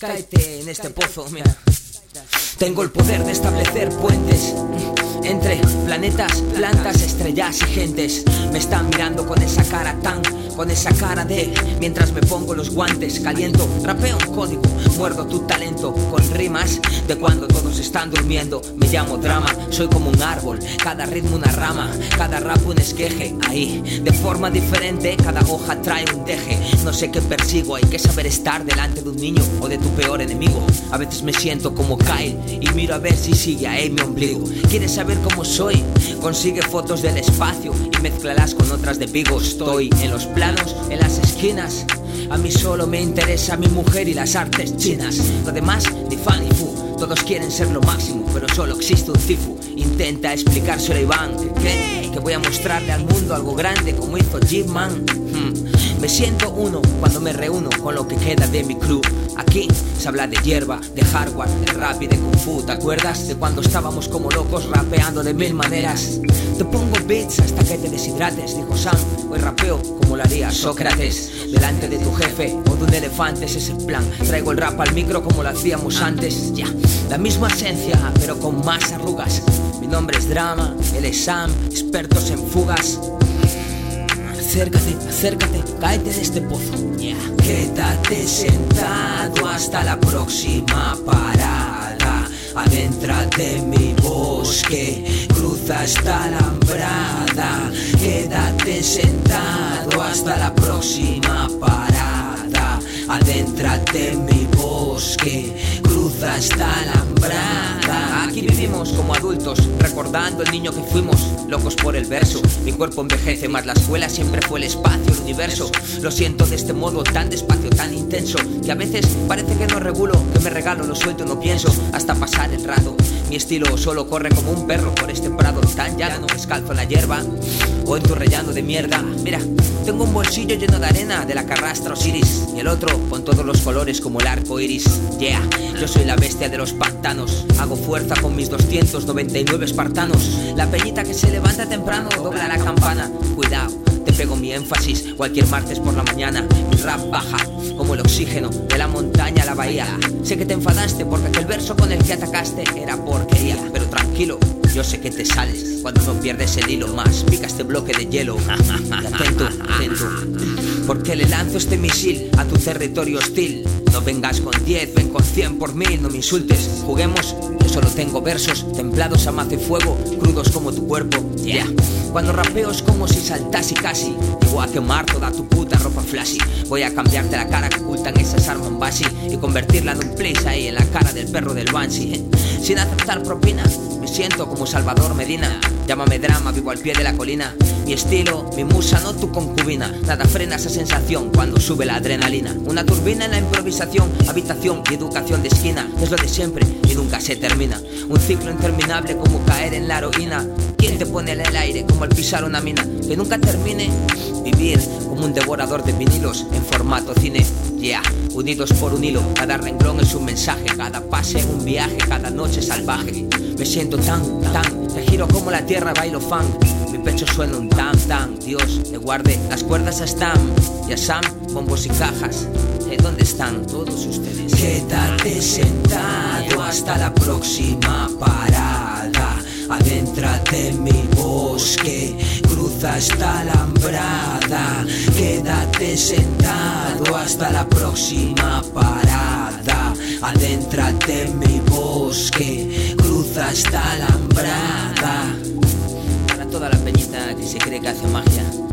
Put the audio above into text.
cáete en este pozo, mira. Tengo el poder de establecer puentes entre planetas, plantas, estrellas y gentes. Me están mirando con esa cara con esa cara de... Mientras me pongo los guantes, caliento, rapeo un código, muerdo tu talento con rimas de cuando todos están durmiendo. Me llamo drama, soy como un árbol, cada ritmo una rama, cada rap un esqueje. Ahí, de forma diferente, cada hoja trae un deje. No sé qué persigo, hay que saber estar delante de un niño o de tu peor enemigo. A veces me siento como Kyle y miro a ver si sigue ahí mi ombligo. ¿Quieres saber cómo soy? Consigue fotos del espacio y mézclalas con otras de Vigo. Estoy en los planos, en las esquinas. A mí solo me interesa mi mujer y las artes chinas. Lo demás, ni fan ni fu. Todos quieren ser lo máximo, pero solo existe un cifu. Intenta explicárselo a Iván. ¿Qué? Que voy a mostrarle al mundo algo grande como hizo Jim-Man. Me siento uno cuando me reúno con lo que queda de mi crew. Aquí se habla de hierba, de hardware, de rap y de kung fu. ¿Te acuerdas de cuando estábamos como locos rapeando de mil maneras? Te pongo beats hasta que te deshidrates, dijo Sam. Hoy rapeo como lo haría Sócrates. Delante de tu jefe o de un elefante, ese es el plan. Traigo el rap al micro como lo hacíamos antes. Ya, la misma esencia, pero con más arrugas. Mi nombre es Drama, él es Sam, expertos en fugas. Acércate, acércate, cáete de este pozo. Quédate sentado hasta la próxima parada. Adéntrate en mi bosque, cruza esta alambrada. Quédate sentado hasta la próxima parada. Adéntrate en mi bosque, cruza esta alambrada. Aquí vivimos como adultos, recordando el niño que fuimos, locos por el verso. Mi cuerpo envejece, más la escuela siempre fue el espacio, el universo. Lo siento de este modo tan despacio, tan intenso, que a veces parece que no regulo, que me regalo, lo suelto, no pienso, hasta pasar el rato. Mi estilo solo corre como un perro por este prado tan llano, descalzo en la hierba o enturrellando de mierda. Mira, tengo un bolsillo lleno de arena de la que arrastra Osiris, y el otro con todos los colores como el arco iris. Yeah, yo soy la bestia de los pantanos, hago fuerza con mis 299 espartanos. La peñita que se levanta temprano dobla la campana. Cuidado, te pego mi énfasis cualquier martes por la mañana. Mi rap baja como el oxígeno de la montaña a la bahía. Sé que te enfadaste porque aquel verso con el que atacaste era porquería, pero tranquilo, yo sé que te sales cuando no pierdes el hilo. Más pica este bloque de hielo. Atento, atento, porque le lanzo este misil a tu territorio hostil. No vengas con 10, ven con 100 por 1000. No me insultes, juguemos. Yo solo tengo versos templados a mazo y fuego, crudos como tu cuerpo. Yeah. Cuando rapeo es como si saltase casi. Llego a quemar toda tu puta ropa flashy. Voy a cambiarte la cara que ocultan esas armas basi y convertirla en un place ahí en la cara del perro del Banshee. Sin aceptar propina, me siento como Salvador Medina. Llámame Drama, vivo al pie de la colina. Mi estilo, mi musa, no tu concubina. Nada frena esa sensación cuando sube la adrenalina. Una turbina en la improvisación, habitación y educación de esquina. Es lo de siempre y nunca se termina. Un ciclo interminable como caer en la heroína. ¿Quién te pone en el aire como al pisar una mina? Que nunca termine. Vivir como un devorador de vinilos en formato cine. Yeah, unidos por un hilo. Cada renglón es un mensaje, cada pase un viaje, cada noche salvaje. Me siento tan, te giro como la tierra, bailo funk. Mi pecho suena un tam, Dios le guarde las cuerdas a Stam y a Sam, bombos y cajas. ¿Dónde están todos ustedes? Quédate sentado hasta la próxima parada. Adéntrate en mi bosque, cruza esta alambrada. Quédate sentado hasta la próxima parada. Adéntrate en mi bosque, cruza esta alambrada. Para toda la peñita que se cree que hace magia,